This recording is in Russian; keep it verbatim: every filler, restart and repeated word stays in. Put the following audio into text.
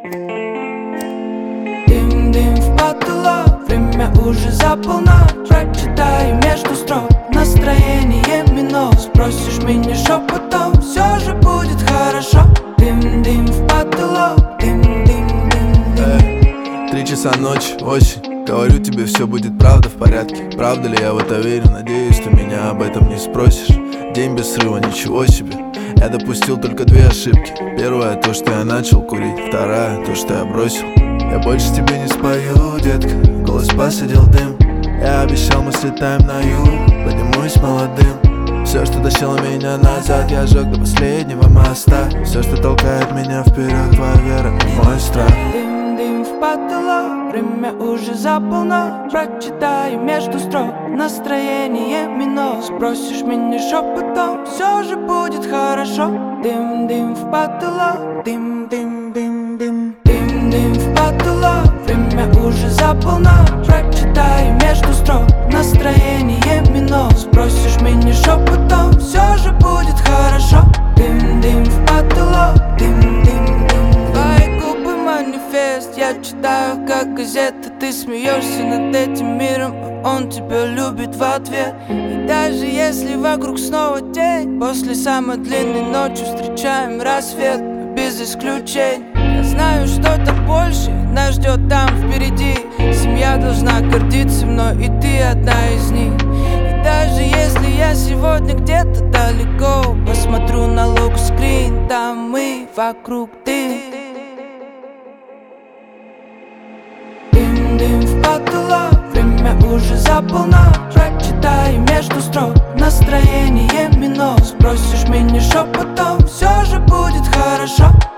Дым-дым в потолок, время уже за полночь. Прочитаю между строк, настроение минус. Спросишь меня шепотом, все же будет хорошо. Дым-дым в потолок, дым-дым-дым-дым. Три часа ночи, осень. Говорю тебе, все будет правда в порядке. Правда ли я в это верю? Надеюсь, ты меня об этом не спросишь. День без срыва, ничего себе. Я допустил только две ошибки. Первая, то, что я начал курить. Вторая, то, что я бросил. Я больше тебе не спою, детка. Голос посадил дым. Я обещал, мы слетаем на юг. Поднимусь молодым. Все, что тащило меня назад, я жег до последнего моста. Все, что толкает меня вперед, твоя вера и мой страх. Дым-дым в потолок, время уже за полночь. Прочитаю между строк, настроение минус. Спросишь меня шепотом, все же будет хорошо. Дым-дым в потолок, дым-дым-дым-дым. Дым-дым в потолок, время уже за полночь. Прочитаю между строк, настроение минус. Спросишь меня шепотом, все же будет хорошо. Дым-дым в потолок, дым-дым-дым. Твои губы манифест, я читаю как газета. Ты смеешься над этим миром, а он тебя любит в ответ. И даже если вокруг снова день, после самой длинной ночи встречаем рассвет. Без исключений, я знаю, что так больше нас ждет там впереди. Семья должна гордиться мной, и ты одна из них. И даже если я сегодня где-то далеко, посмотрю на лог-скрин, там мы, вокруг ты. Дым-дым в потолок, время уже за полночь. Прочитаю между строк, настроение минус. Спросишь меня шепотом, все же будет хорошо.